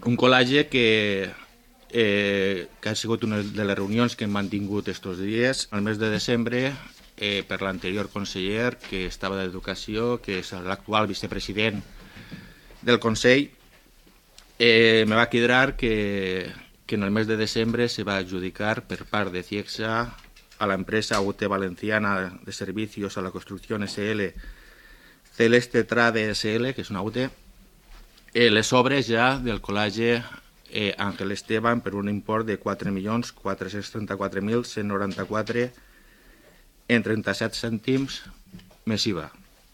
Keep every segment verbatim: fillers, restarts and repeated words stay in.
Un col·legi que, eh, que ha sigut una de les reunions que hem mantingut estos dies. Al mes de desembre, eh, per l'anterior conseller, que estava d'Educació, que és l'actual vicepresident del Consell, eh, me va quedar que, que en el mes de desembre se va adjudicar per part de CIECSA a la empresa U T Valenciana de Servicios a la Construcción S L, Celeste Trade S L, que és una U T, eh, les obres ja del col·legi eh, Ángel Esteban per un import de quatre milions quatre-cents trenta-quatre mil cent noranta-quatre en trenta-set cèntims més I V A.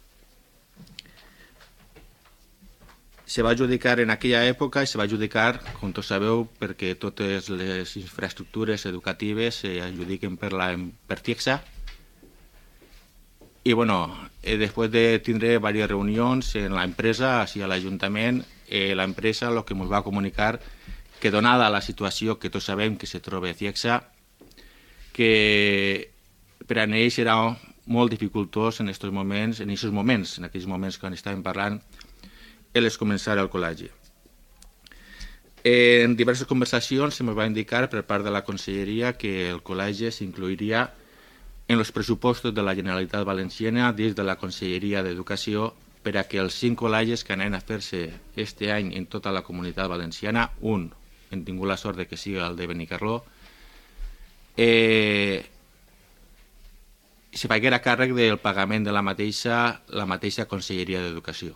Se va adjudicar en aquella època i se va adjudicar, com tots sabeu, perquè totes les infraestructures educatives s'adjudiquen per, la, per CIECSA. I bueno, eh, després de tindre diverses reunions en l'empresa, així a l'Ajuntament, eh, l'empresa el que ens va comunicar que donada la situació que tots sabem que se troba a CIECSA, que per a ells era molt dificultós en aquests moments, en aquests moments, en aquells moments que estàvem parlant, el començar el col·legi. En diverses conversacions se ens va indicar per part de la Conselleria que el col·legi s'incluiria en els pressupostos de la Generalitat Valenciana dins de la Conselleria d'Educació per a que els cinc col·legis que anen a fer-se este any en tota la Comunitat Valenciana, un, hem tingut la sort de que sigui el de Benicarló, eh, se faiguera càrrec del pagament de la mateixa, la mateixa Conselleria d'Educació.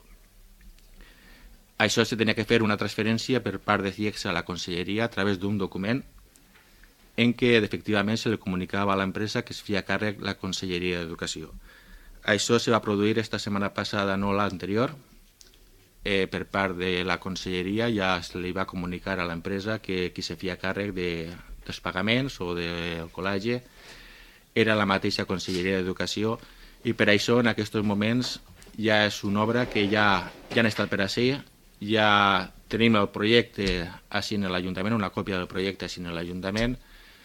Això se tenia que fer una transferència per part de CIECSA a la Conselleria a través d'un document en què efectivament se li comunicava a l'empresa que es feia càrrec la Conselleria d'Educació. Això se va produir esta setmana passada, no l'anterior, eh, per part de la Conselleria ja se li va comunicar a l'empresa que qui se feia càrrec de, dels pagaments o del col·legi era la mateixa Conselleria d'Educació i per això en aquests moments ja és una obra que ja, ja han estat per a ser. Ja tenim el projecte així en l'Ajuntament, una còpia del projecte així en l'Ajuntament.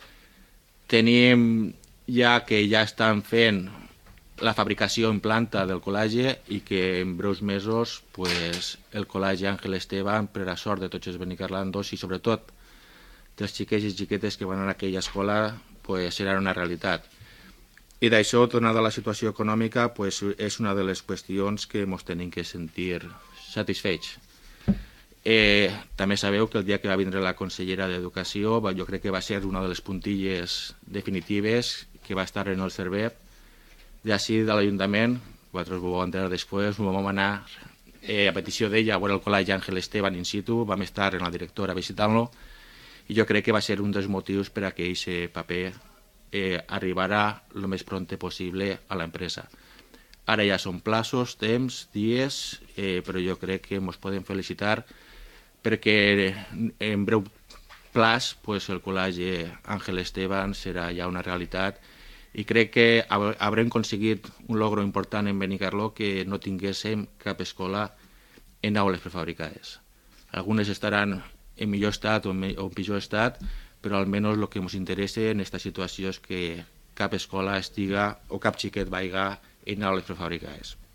Tenim ja que ja estan fent la fabricació en planta del col·legi i que en breus mesos pues, el col·legi Ángel Esteban, per a sort de tots els benicarlandos i sobretot dels xiquets i xiquetes que van a aquella escola, pues, serà una realitat. I d'això, donada la situació econòmica, pues, és una de les qüestions que ens tenim que sentir satisfets. Eh, també sabeu que el dia que va vindre la consellera d'Educació jo crec que va ser una de les puntilles definitives que va estar en el servei d'ací de l'Ajuntament. Vosaltres ho vau enterar després, ho vam anar eh, a petició d'ella a veure el col·legi Ángel Esteban in situ, vam estar en la directora visitant-lo i jo crec que va ser un dels motius per a que aquest paper eh, arribarà el més prompte possible a l'empresa. Ara ja són plaços, temps, dies, eh, però jo crec que ens podem felicitar perquè en breu plaç pues, el col·legi Ángel Esteban serà ja una realitat i crec que haurem aconseguit un logro important en Benicarló que no tinguéssim cap escola en aules prefabricades. Algunes estaran en millor estat o en pitjor estat, però almenys el que ens interessa en aquesta situació és que cap escola estiga o cap xiquet vaiga en aules prefabricades.